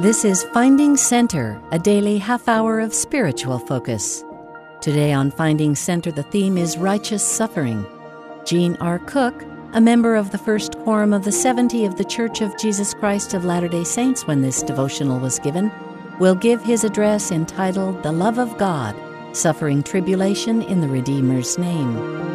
This is Finding Center, a daily half-hour of spiritual focus. Today on Finding Center, the theme is Righteous Suffering. Gene R. Cook, a member of the First Quorum of the 70 of the Church of Jesus Christ of Latter-day Saints when this devotional was given, will give his address entitled The Love of God, Suffering Tribulation in the Redeemer's Name.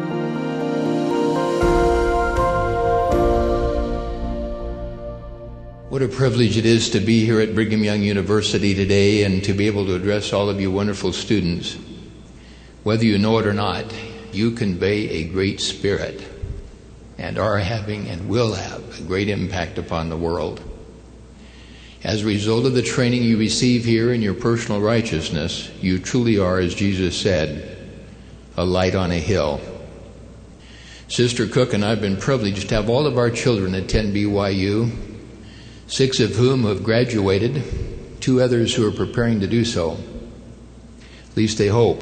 What a privilege it is to be here at Brigham Young University today and to be able to address all of you wonderful students. Whether you know it or not, you convey a great spirit and are having and will have a great impact upon the world. As a result of the training you receive here in your personal righteousness, you truly are, as Jesus said, a light on a hill. Sister Cook and I have been privileged to have all of our children attend BYU, 6 of whom have graduated, 2 others who are preparing to do so. At least they hope.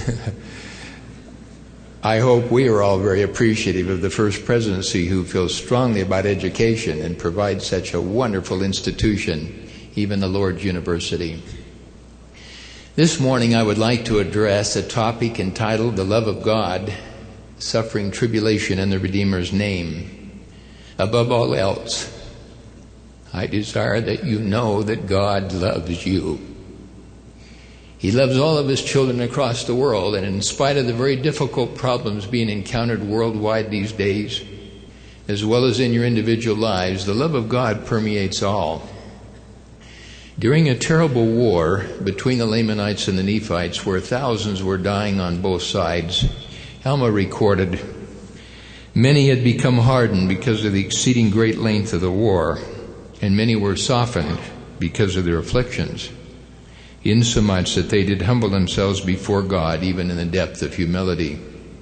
I hope we are all very appreciative of the First Presidency, who feels strongly about education and provides such a wonderful institution, even the Lord's University. This morning I would like to address a topic entitled The Love of God, Suffering Tribulation in the Redeemer's Name. Above all else, I desire that you know that God loves you. He loves all of His children across the world, and in spite of the very difficult problems being encountered worldwide these days, as well as in your individual lives, the love of God permeates all. During a terrible war between the Lamanites and the Nephites, where thousands were dying on both sides, Alma recorded, "Many had become hardened because of the exceeding great length of the war, and many were softened because of their afflictions, insomuch that they did humble themselves before God, even in the depth of humility."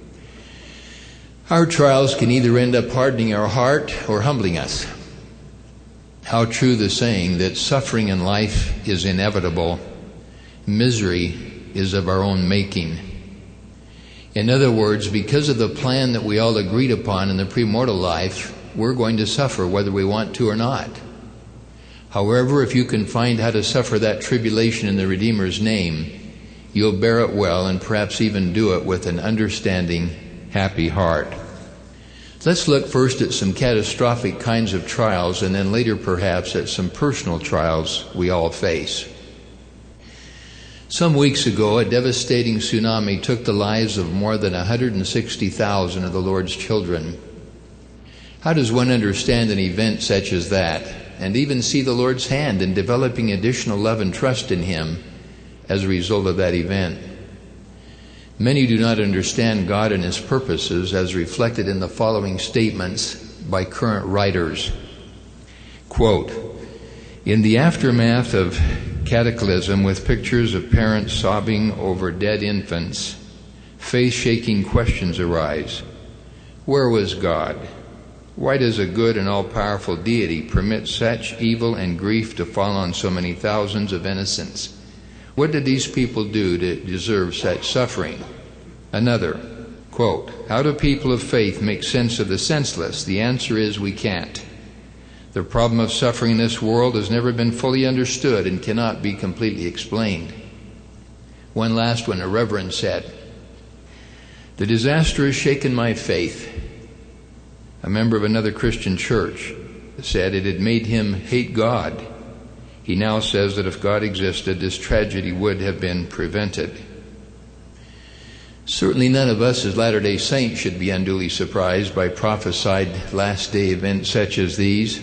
Our trials can either end up hardening our heart or humbling us. How true the saying that suffering in life is inevitable, misery is of our own making. In other words, because of the plan that we all agreed upon in the premortal life, we're going to suffer whether we want to or not. However, if you can find how to suffer that tribulation in the Redeemer's name, you'll bear it well and perhaps even do it with an understanding, happy heart. Let's look first at some catastrophic kinds of trials, and then later perhaps at some personal trials we all face. Some weeks ago, a devastating tsunami took the lives of more than 160,000 of the Lord's children. How does one understand an event such as that, and even see the Lord's hand in developing additional love and trust in Him as a result of that event? Many do not understand God and His purposes as reflected in the following statements by current writers. Quote, "In the aftermath of cataclysm, with pictures of parents sobbing over dead infants, faith-shaking questions arise. Where was God? Why does a good and all-powerful deity permit such evil and grief to fall on so many thousands of innocents? What did these people do to deserve such suffering?" Another, quote, "How do people of faith make sense of the senseless? The answer is we can't. The problem of suffering in this world has never been fully understood and cannot be completely explained." One last one, a reverend said, "The disaster has shaken my faith." A member of another Christian church said it had made him hate God. He now says that if God existed, this tragedy would have been prevented. Certainly none of us as Latter-day Saints should be unduly surprised by prophesied last-day events such as these.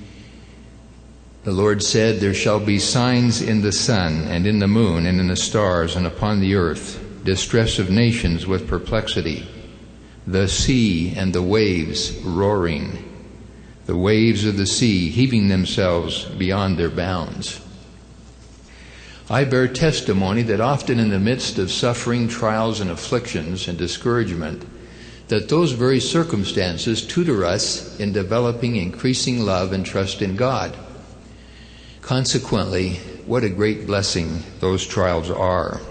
The Lord said, "There shall be signs in the sun and in the moon and in the stars and upon the earth, distress of nations with perplexity, the sea and the waves roaring, the waves of the sea heaving themselves beyond their bounds." I bear testimony that often in the midst of suffering, trials, and afflictions and discouragement, that those very circumstances tutor us in developing increasing love and trust in God. Consequently, what a great blessing those trials are.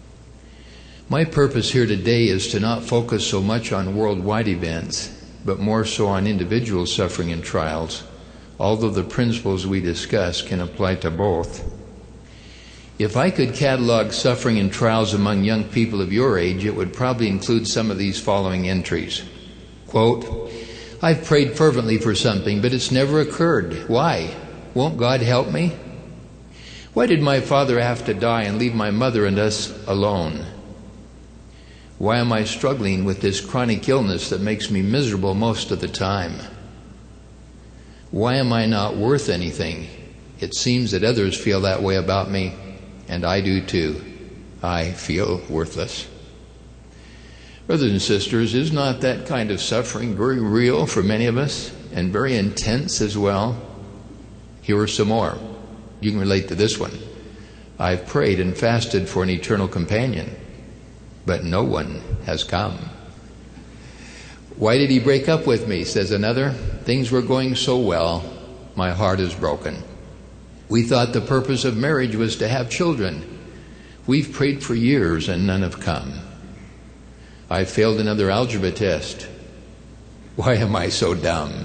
My purpose here today is to not focus so much on worldwide events, but more so on individual suffering and trials, although the principles we discuss can apply to both. If I could catalog suffering and trials among young people of your age, it would probably include some of these following entries. Quote, I've prayed fervently for something, but it's never occurred. Why? Won't God help me? Why did my father have to die and leave my mother and us alone? Why am I struggling with this chronic illness that makes me miserable most of the time? Why am I not worth anything? It seems that others feel that way about me, and I do too. I feel worthless. Brothers and sisters, is not that kind of suffering very real for many of us, and very intense as well? Here are some more. You can relate to this one. I've prayed and fasted for an eternal companion, but no one has come. Why did he break up with me, says another. Things were going so well, my heart is broken. We thought the purpose of marriage was to have children. We've prayed for years and none have come. I failed another algebra test. Why am I so dumb?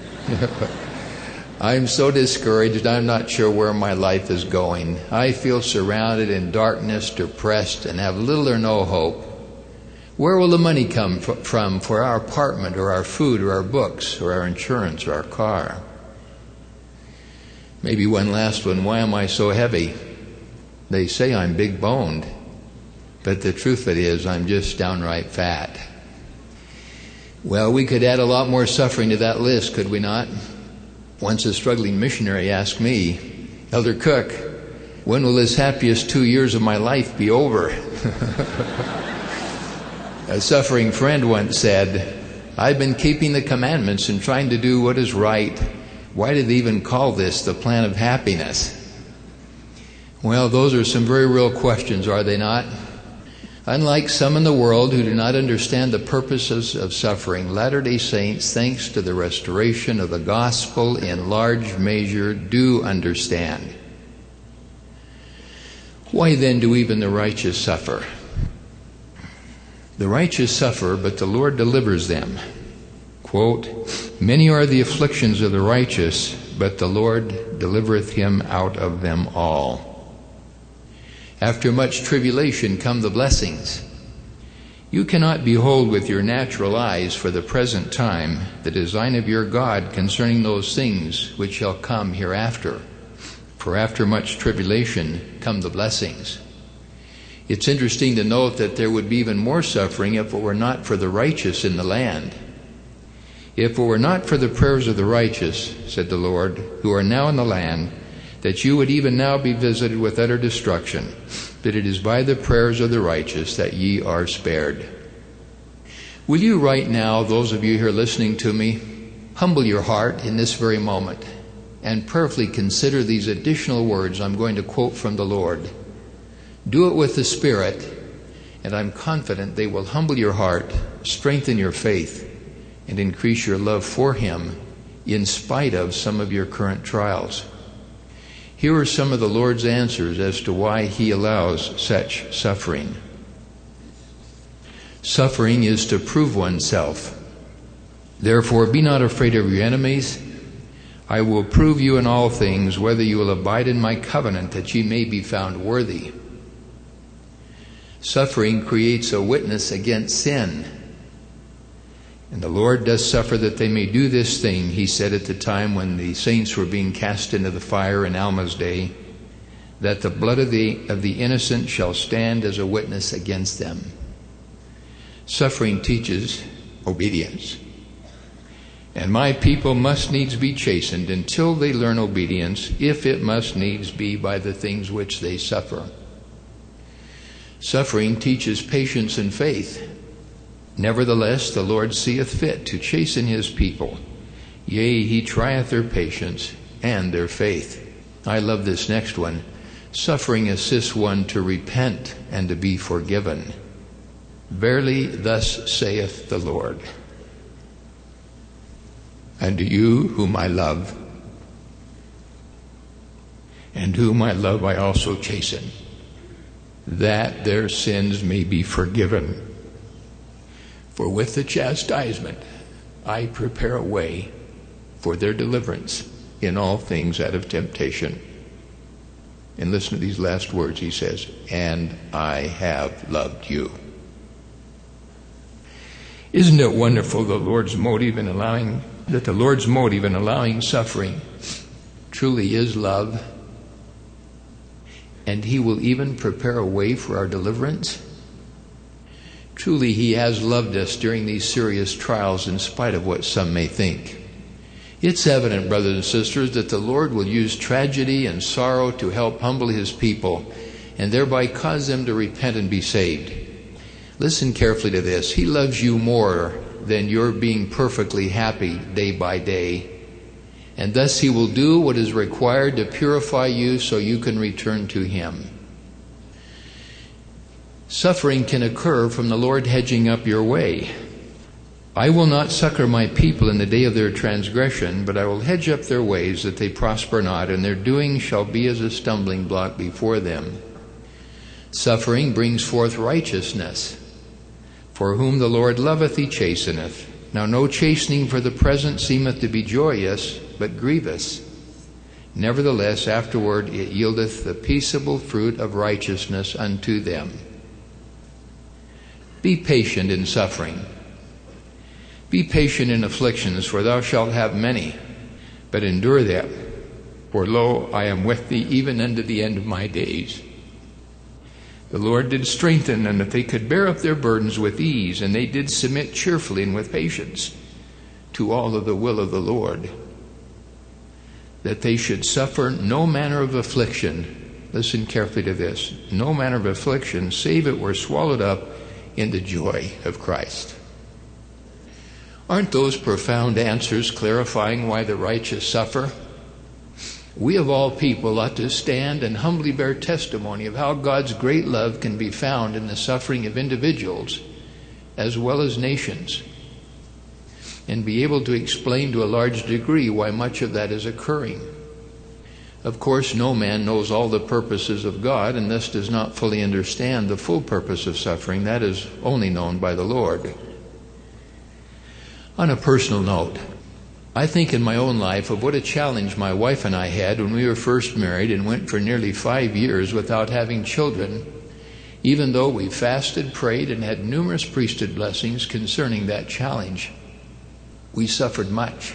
I'm so discouraged, I'm not sure where my life is going. I feel surrounded in darkness, depressed, and have little or no hope. Where will the money come from for our apartment or our food or our books or our insurance or our car? Maybe one last one. Why am I so heavy? They say I'm big-boned, but the truth of it is I'm just downright fat. Well, we could add a lot more suffering to that list, could we not? Once a struggling missionary asked me, Elder Cook, when will this happiest 2 years of my life be over? A suffering friend once said, I've been keeping the commandments and trying to do what is right. Why did they even call this the plan of happiness? Well, those are some very real questions, are they not? Unlike some in the world who do not understand the purposes of suffering, Latter-day Saints, thanks to the restoration of the gospel, in large measure do understand. Why then do even the righteous suffer? The righteous suffer, but the Lord delivers them. Quote, many are the afflictions of the righteous, but the Lord delivereth him out of them all. After much tribulation come the blessings. You cannot behold with your natural eyes for the present time the design of your God concerning those things which shall come hereafter. For after much tribulation come the blessings. It's interesting to note that there would be even more suffering if it were not for the righteous in the land. If it were not for the prayers of the righteous, said the Lord, who are now in the land, that you would even now be visited with utter destruction. But it is by the prayers of the righteous that ye are spared. Will you right now, those of you here listening to me, humble your heart in this very moment and prayerfully consider these additional words I'm going to quote from the Lord. Do it with the Spirit, and I'm confident they will humble your heart, strengthen your faith, and increase your love for Him in spite of some of your current trials. Here are some of the Lord's answers as to why He allows such suffering. Suffering is to prove oneself. Therefore, be not afraid of your enemies. I will prove you in all things, whether you will abide in my covenant, that ye may be found worthy. Suffering creates a witness against sin. And the Lord does suffer that they may do this thing, He said at the time when the saints were being cast into the fire in Alma's day, that the blood of the innocent shall stand as a witness against them. Suffering teaches obedience. And my people must needs be chastened until they learn obedience, if it must needs be by the things which they suffer. Suffering teaches patience and faith. Nevertheless, the Lord seeth fit to chasten His people. Yea, He trieth their patience and their faith. I love this next one. Suffering assists one to repent and to be forgiven. Verily, thus saith the Lord. And to you whom I love, and whom I love I also chasten, that their sins may be forgiven. For with the chastisement I prepare a way for their deliverance, in all things out of temptation. And listen to these last words. He says, and I have loved you. Isn't it wonderful the Lord's motive in allowing suffering truly is love, and He will even prepare a way for our deliverance? Truly, He has loved us during these serious trials in spite of what some may think. It's evident, brothers and sisters, that the Lord will use tragedy and sorrow to help humble His people and thereby cause them to repent and be saved. Listen carefully to this. He loves you more than your being perfectly happy day by day, and thus He will do what is required to purify you so you can return to Him. Suffering can occur from the Lord hedging up your way. I will not succor my people in the day of their transgression, but I will hedge up their ways that they prosper not, and their doing shall be as a stumbling block before them. Suffering brings forth righteousness. For whom the Lord loveth, He chasteneth. Now no chastening for the present seemeth to be joyous, but grievous. Nevertheless afterward it yieldeth the peaceable fruit of righteousness unto them. Be patient in suffering. Be patient in afflictions, for thou shalt have many, but endure them. For lo, I am with thee even unto the end of my days. The Lord did strengthen them that they could bear up their burdens with ease, and they did submit cheerfully and with patience to all of the will of the Lord, that they should suffer no manner of affliction. Listen carefully to this. No manner of affliction, save it were swallowed up in the joy of Christ. Aren't those profound answers clarifying why the righteous suffer? We of all people ought to stand and humbly bear testimony of how God's great love can be found in the suffering of individuals as well as nations, and be able to explain to a large degree why much of that is occurring. Of course, no man knows all the purposes of God and thus does not fully understand the full purpose of suffering. That is only known by the Lord. On a personal note, I think in my own life of what a challenge my wife and I had when we were first married and went for nearly 5 years without having children, even though we fasted, prayed, and had numerous priesthood blessings concerning that challenge. We suffered much.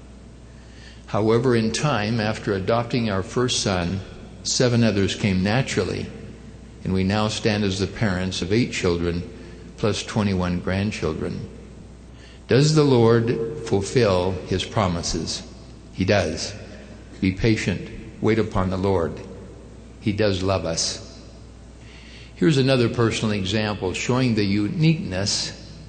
However, in time, after adopting our first son, 7 others came naturally, and we now stand as the parents of 8 children plus 21 grandchildren. Does the Lord fulfill His promises? He does. Be patient. Wait upon the Lord. He does love us. Here's another personal example showing the uniqueness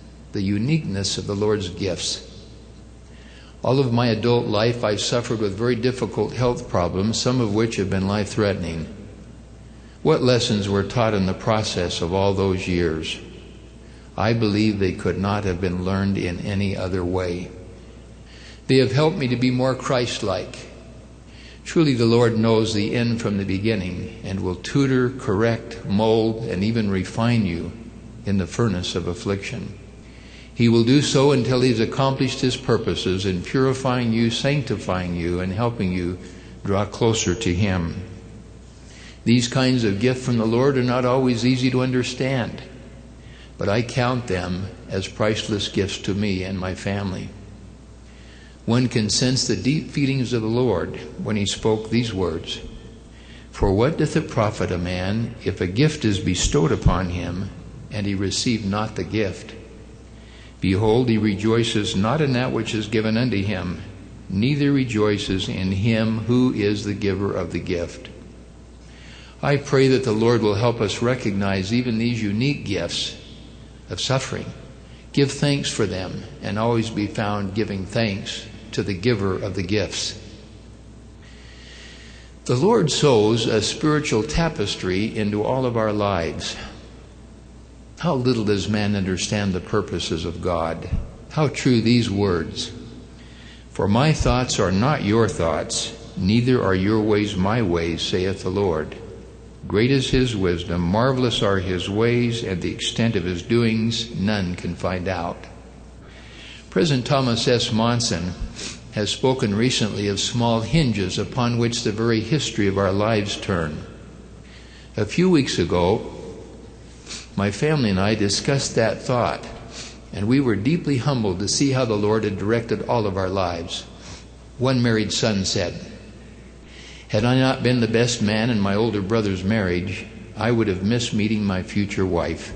of the Lord's gifts. All of my adult life I suffered with very difficult health problems, some of which have been life-threatening. What lessons were taught in the process of all those years? I believe they could not have been learned in any other way. They have helped me to be more Christ-like. Truly the Lord knows the end from the beginning and will tutor, correct, mold, and even refine you in the furnace of affliction. He will do so until He's accomplished His purposes in purifying you, sanctifying you, and helping you draw closer to Him. These kinds of gifts from the Lord are not always easy to understand, but I count them as priceless gifts to me and my family. One can sense the deep feelings of the Lord when He spoke these words, "For what doth it profit a man if a gift is bestowed upon him, and he receive not the gift? Behold, he rejoices not in that which is given unto him, neither rejoices in Him who is the giver of the gift." I pray that the Lord will help us recognize even these unique gifts of suffering, give thanks for them, and always be found giving thanks to the giver of the gifts. The Lord sews a spiritual tapestry into all of our lives. How little does man understand the purposes of God? How true these words, "For my thoughts are not your thoughts, neither are your ways my ways, saith the Lord. Great is His wisdom, marvelous are His ways, and the extent of His doings none can find out." President Thomas S. Monson has spoken recently of small hinges upon which the very history of our lives turn. A few weeks ago, my family and I discussed that thought, and we were deeply humbled to see how the Lord had directed all of our lives. One married son said, "Had I not been the best man in my older brother's marriage, I would have missed meeting my future wife."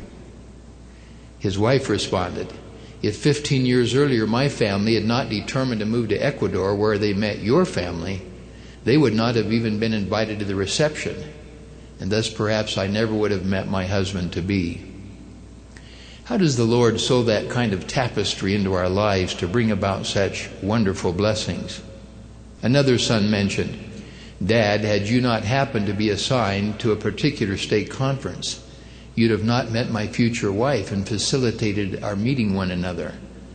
His wife responded, "If 15 years earlier my family had not determined to move to Ecuador where they met your family, they would not have even been invited to the reception, and thus perhaps I never would have met my husband-to-be." How does the Lord sew that kind of tapestry into our lives to bring about such wonderful blessings? Another son mentioned, "Dad, had you not happened to be assigned to a particular state conference, you'd have not met my future wife and facilitated our meeting one another."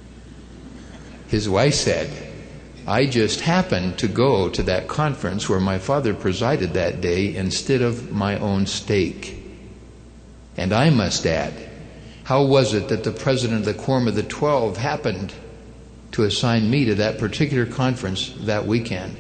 His wife said, "I just happened to go to that conference where my father presided that day instead of my own stake." And I must add, how was it that the president of the Quorum of the 12 happened to assign me to that particular conference that weekend?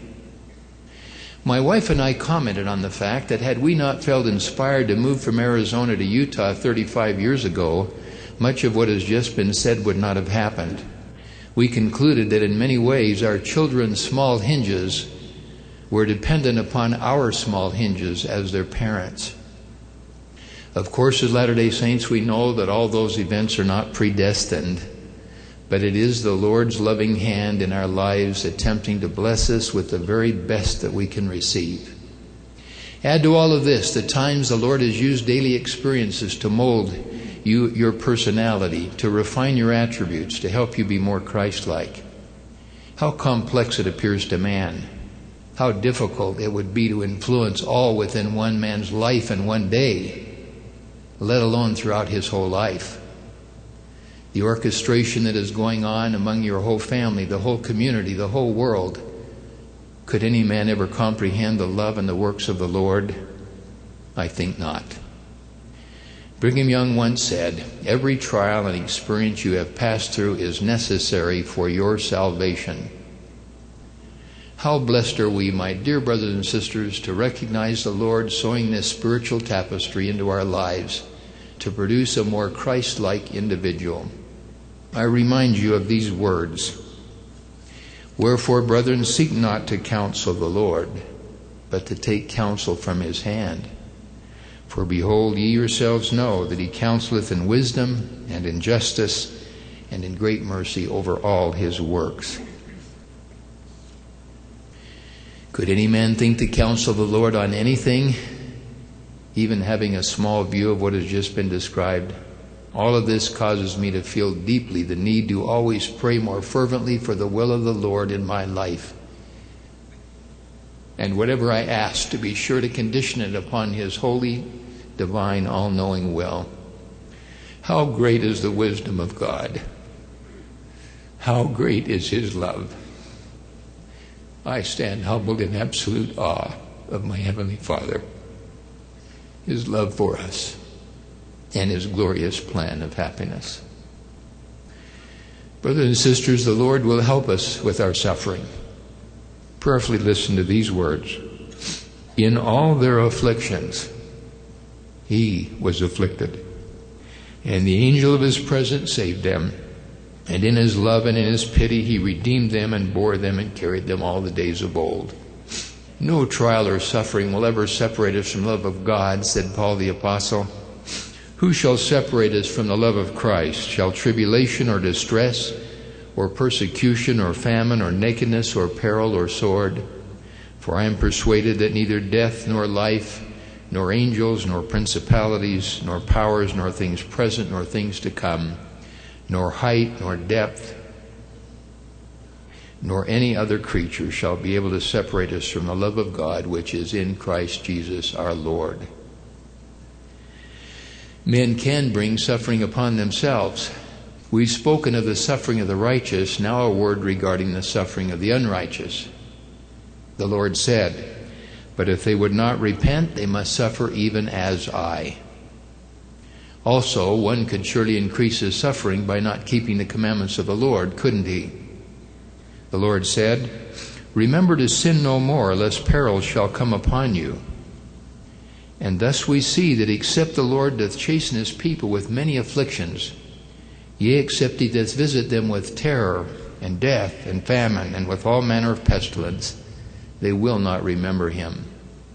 My wife and I commented on the fact that had we not felt inspired to move from Arizona to Utah 35 years ago, much of what has just been said would not have happened. We concluded that in many ways our children's small hinges were dependent upon our small hinges as their parents. Of course, as Latter-day Saints, we know that all those events are not predestined, but it is the Lord's loving hand in our lives attempting to bless us with the very best that we can receive. Add to all of this the times the Lord has used daily experiences to mold your personality, to refine your attributes, to help you be more Christ-like. How complex it appears to man. How difficult it would be to influence all within one man's life in one day, let alone throughout his whole life. The orchestration that is going on among your whole family, the whole community, the whole world. Could any man ever comprehend the love and the works of the Lord? I think not. Brigham Young once said, "Every trial and experience you have passed through is necessary for your salvation." How blessed are we, my dear brothers and sisters, to recognize the Lord sewing this spiritual tapestry into our lives to produce a more Christ-like individual. I remind you of these words, "Wherefore, brethren, seek not to counsel the Lord, but to take counsel from his hand. For behold, ye yourselves know that he counseleth in wisdom and in justice and in great mercy over all his works." Could any man think to counsel the Lord on anything, even having a small view of what has just been described? All of this causes me to feel deeply the need to always pray more fervently for the will of the Lord in my life. And whatever I ask, to be sure to condition it upon his holy, divine, all-knowing will. How great is the wisdom of God! How great is his love! I stand humbled in absolute awe of my Heavenly Father, his love for us, and his glorious plan of happiness. Brothers and sisters, the Lord will help us with our suffering. Prayerfully listen to these words. In all their afflictions, he was afflicted, and the angel of his presence saved them. And in his love and in his pity he redeemed them and bore them and carried them all the days of old. No trial or suffering will ever separate us from the love of God, said Paul the Apostle. Who shall separate us from the love of Christ? Shall tribulation or distress or persecution or famine or nakedness or peril or sword? For I am persuaded that neither death nor life, nor angels, nor principalities, nor powers, nor things present, nor things to come, nor height, nor depth, nor any other creature shall be able to separate us from the love of God which is in Christ Jesus our Lord. Men can bring suffering upon themselves. We've spoken of the suffering of the righteous, now a word regarding the suffering of the unrighteous. The Lord said, "But if they would not repent, they must suffer even as I." Also, one could surely increase his suffering by not keeping the commandments of the Lord, couldn't he? The Lord said, "Remember to sin no more, lest peril shall come upon you." And thus we see that except the Lord doth chasten his people with many afflictions, yea, except he doth visit them with terror and death and famine and with all manner of pestilence, they will not remember him.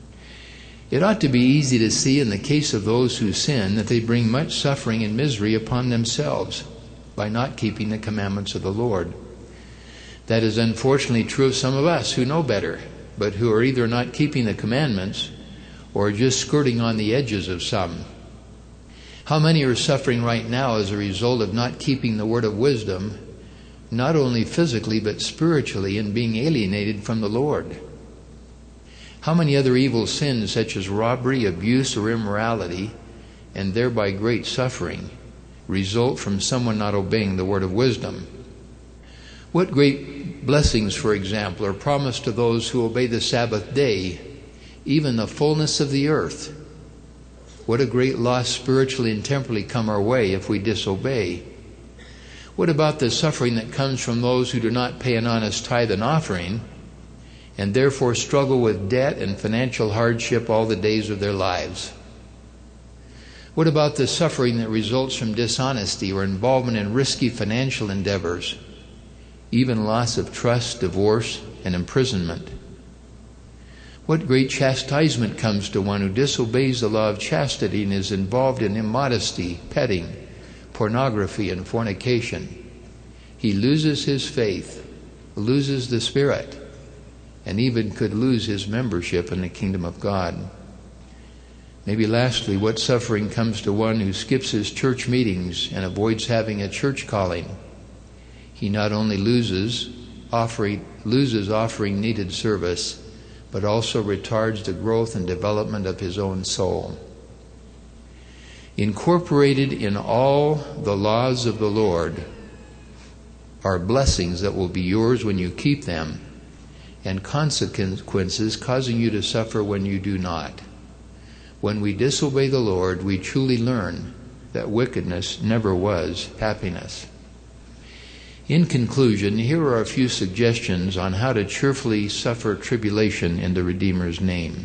It ought to be easy to see in the case of those who sin that they bring much suffering and misery upon themselves by not keeping the commandments of the Lord. That is unfortunately true of some of us who know better, but who are either not keeping the commandments or just skirting on the edges of some. How many are suffering right now as a result of not keeping the word of wisdom, not only physically but spiritually, and being alienated from the Lord? How many other evil sins such as robbery, abuse, or immorality, and thereby great suffering, result from someone not obeying the word of wisdom? What great blessings, for example, are promised to those who obey the Sabbath day, even the fullness of the earth? What a great loss spiritually and temporally come our way if we disobey. What about the suffering that comes from those who do not pay an honest tithe and offering, and therefore struggle with debt and financial hardship all the days of their lives? What about the suffering that results from dishonesty or involvement in risky financial endeavors, even loss of trust, divorce, and imprisonment? What great chastisement comes to one who disobeys the law of chastity and is involved in immodesty, petting, pornography, and fornication? He loses his faith, loses the Spirit, and even could lose his membership in the kingdom of God. Maybe lastly, what suffering comes to one who skips his church meetings and avoids having a church calling? He not only loses offering needed service, but also retards the growth and development of his own soul. Incorporated in all the laws of the Lord are blessings that will be yours when you keep them, and consequences causing you to suffer when you do not. When we disobey the Lord, we truly learn that wickedness never was happiness. In conclusion, here are a few suggestions on how to cheerfully suffer tribulation in the Redeemer's name.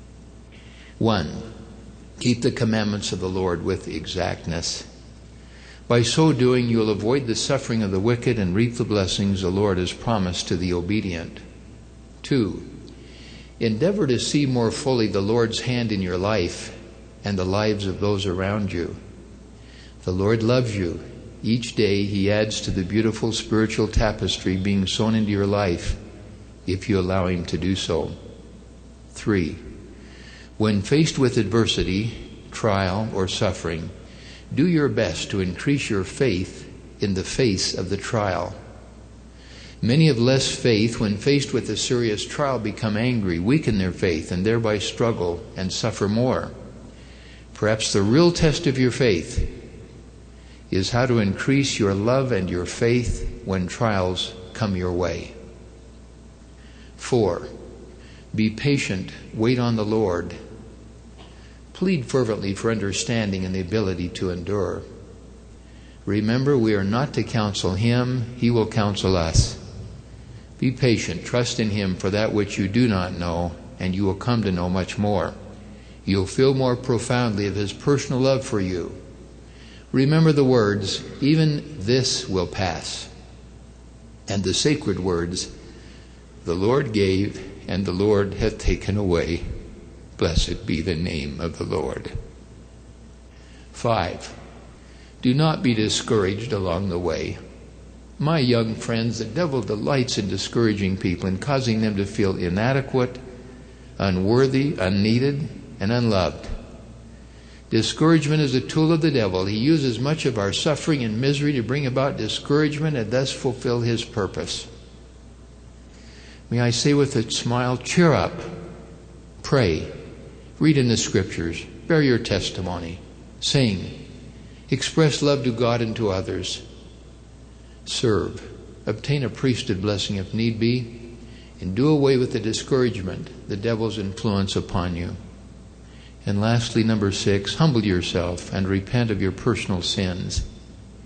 1. Keep the commandments of the Lord with exactness. By so doing, you will avoid the suffering of the wicked and reap the blessings the Lord has promised to the obedient. 2. Endeavor to see more fully the Lord's hand in your life and the lives of those around you. The Lord loves you. Each day he adds to the beautiful spiritual tapestry being sewn into your life if you allow him to do so. 3. When faced with adversity, trial, or suffering, do your best to increase your faith in the face of the trial. Many of less faith, when faced with a serious trial, become angry, weaken their faith, and thereby struggle and suffer more. Perhaps the real test of your faith is how to increase your love and your faith when trials come your way. 4. Be patient, wait on the Lord. Plead fervently for understanding and the ability to endure. Remember, we are not to counsel him, he will counsel us. Be patient, trust in him for that which you do not know, and you will come to know much more. You'll feel more profoundly of his personal love for you. Remember the words, "Even this will pass," and the sacred words, "The Lord gave, and the Lord hath taken away. Blessed be the name of the Lord." 5. Do not be discouraged along the way. My young friends, the devil delights in discouraging people and causing them to feel inadequate, unworthy, unneeded, and unloved. Discouragement is a tool of the devil. He uses much of our suffering and misery to bring about discouragement and thus fulfill his purpose. May I say with a smile, cheer up, pray, read in the Scriptures, bear your testimony, sing, express love to God and to others, serve, obtain a priesthood blessing if need be, and do away with the discouragement, the devil's influence upon you. And lastly, number 6, humble yourself and repent of your personal sins.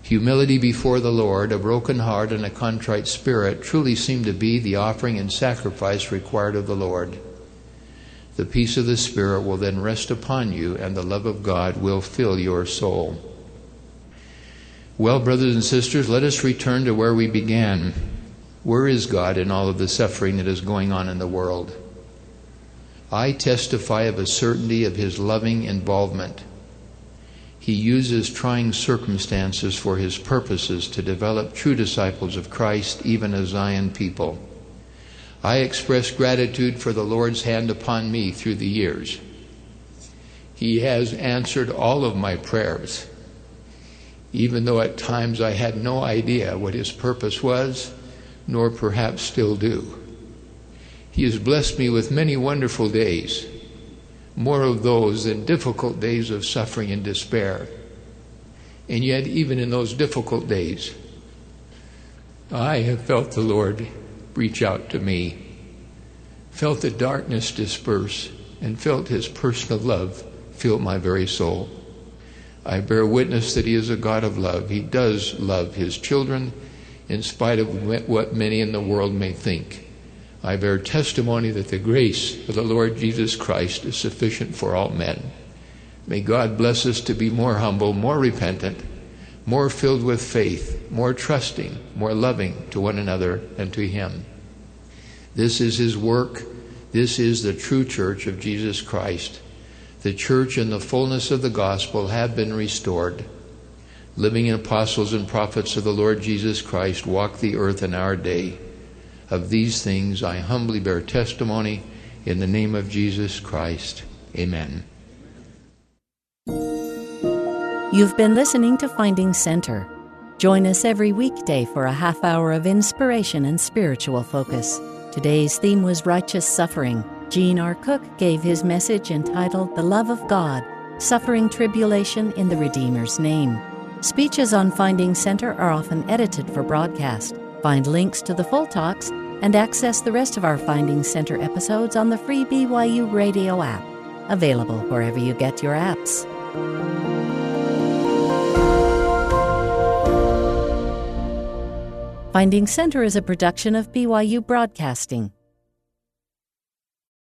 Humility before the Lord, a broken heart, and a contrite spirit truly seem to be the offering and sacrifice required of the Lord. The peace of the Spirit will then rest upon you, and the love of God will fill your soul. Well, brothers and sisters, let us return to where we began. Where is God in all of the suffering that is going on in the world? I testify of a certainty of His loving involvement. He uses trying circumstances for His purposes to develop true disciples of Christ, even a Zion people. I express gratitude for the Lord's hand upon me through the years. He has answered all of my prayers, even though at times I had no idea what His purpose was, nor perhaps still do. He has blessed me with many wonderful days, more of those than difficult days of suffering and despair. And yet, even in those difficult days, I have felt the Lord reach out to me, felt the darkness disperse, and felt His personal love fill my very soul. I bear witness that He is a God of love. He does love His children in spite of what many in the world may think. I bear testimony that the grace of the Lord Jesus Christ is sufficient for all men. May God bless us to be more humble, more repentant, more filled with faith, more trusting, more loving to one another and to Him. This is His work. This is the true church of Jesus Christ. The church and the fullness of the gospel have been restored. Living apostles and prophets of the Lord Jesus Christ walk the earth in our day. Of these things I humbly bear testimony in the name of Jesus Christ. Amen. You've been listening to Finding Center. Join us every weekday for a half hour of inspiration and spiritual focus. Today's theme was righteous suffering. Gene R. Cook gave his message entitled The Love of God, Suffering Tribulation in the Redeemer's Name. Speeches on Finding Center are often edited for broadcast. Find links to the full talks and access the rest of our Finding Center episodes on the free BYU Radio app, available wherever you get your apps. Finding Center is a production of BYU Broadcasting.